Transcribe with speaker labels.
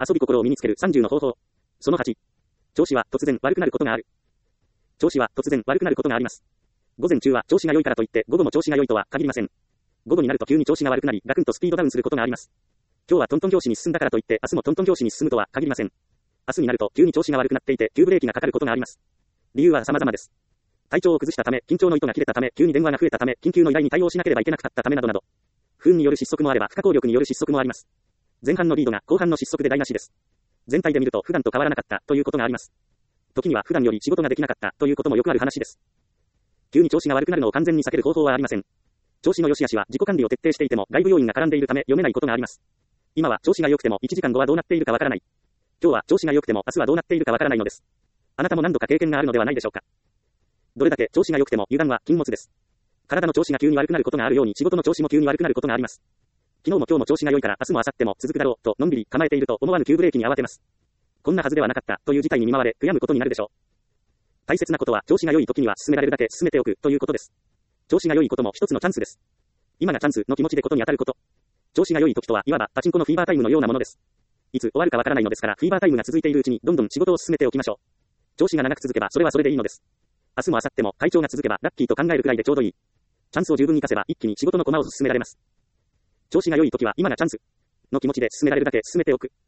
Speaker 1: 遊び心を身につける30の方法。その8。調子は突然悪くなることがある。調子は突然悪くなることがあります。午前中は調子が良いからといって午後も調子が良いとは限りません。午後になると急に調子が悪くなりガクンとスピードダウンすることがあります。今日はトントン拍子に進んだからといって明日もトントン拍子に進むとは限りません。明日になると急に調子が悪くなっていて急ブレーキがかかることがあります。理由は様々です。体調を崩したため、緊張の糸が切れたため、急に電話が増えたため、緊急の依頼に対応しなければいけなかったためなどなど。不運による失速もあれば不可抗力による失速もあります。前半のリードが後半の失速で台無しです。全体で見ると普段と変わらなかったということがあります。時には普段より仕事ができなかったということもよくある話です。急に調子が悪くなるのを完全に避ける方法はありません。調子の良し悪しは自己管理を徹底していても外部要因が絡んでいるため読めないことがあります。今は調子が良くても1時間後はどうなっているかわからない。今日は調子が良くても明日はどうなっているかわからないのです。あなたも何度か経験があるのではないでしょうか。どれだけ調子が良くても油断は禁物です。体の調子が急に悪くなることがあるように仕事の調子も急に悪くなることがあります。昨日も今日も調子が良いから明日も明後日も続くだろうとのんびり構えていると思わぬ急ブレーキに慌てます。こんなはずではなかったという事態に見舞われ悔やむことになるでしょう。大切なことは調子が良い時には進められるだけ進めておくということです。調子が良いことも一つのチャンスです。今がチャンスの気持ちでことに当たること。調子が良い時とはいわばパチンコのフィーバータイムのようなものです。いつ終わるかわからないのですからフィーバータイムが続いているうちにどんどん仕事を進めておきましょう。調子が長く続けばそれはそれでいいのです。明日も明後日も体調が続けばラッキーと考えるくらいでちょうどいい。チャンスを十分に活かせば一気に仕事の駒を進められます。調子が良い時は今がチャンスの気持ちで進められるだけ進めておく。